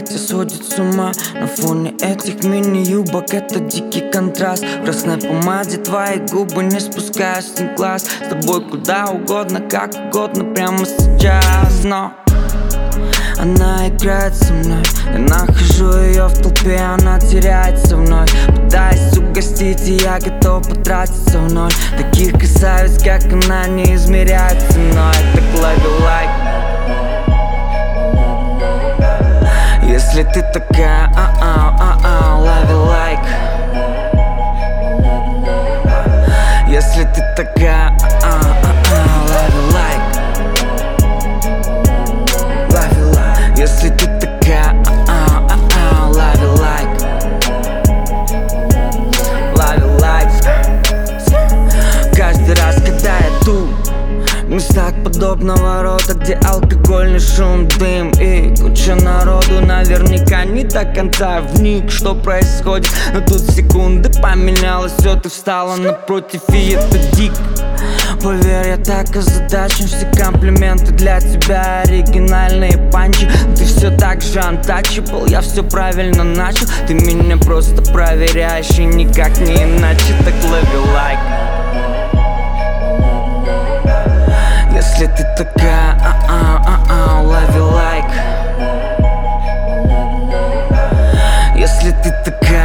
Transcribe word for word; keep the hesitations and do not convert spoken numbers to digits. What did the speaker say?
Катя сводит с ума на фоне этих мини-юбок. Это дикий контраст. В красной помаде твои губы, не спуская с них глаз. С тобой куда угодно, как угодно, прямо сейчас. Но она играет со мной, я нахожу ее в толпе, она теряется вновь. Пытаясь угостить, и я готов потратиться в ноль. Таких красавиц, как она, не измеряют ценой. Так love you like. Если ты такая, а-а-а-а, love you like. Если ты такая, а-а-а-а, love you like. Love you like. Если ты такая, а-а-а-а, love you like. Love you like. Каждый раз, когда я тут, в местах подобного рода, где алкогольный шум, дым и куча народу, наверняка не до конца вник, что происходит. Но тут секунды поменялось, все, ты встала напротив, и это дико. Поверь, я так озадачен, все комплименты для тебя, оригинальные панчи. Ты все так же untouchable, я все правильно начал. Ты меня просто проверяешь, и никак не иначе. Так love you like. Если ты такая, а-а-а-а, love you like. Если ты такая,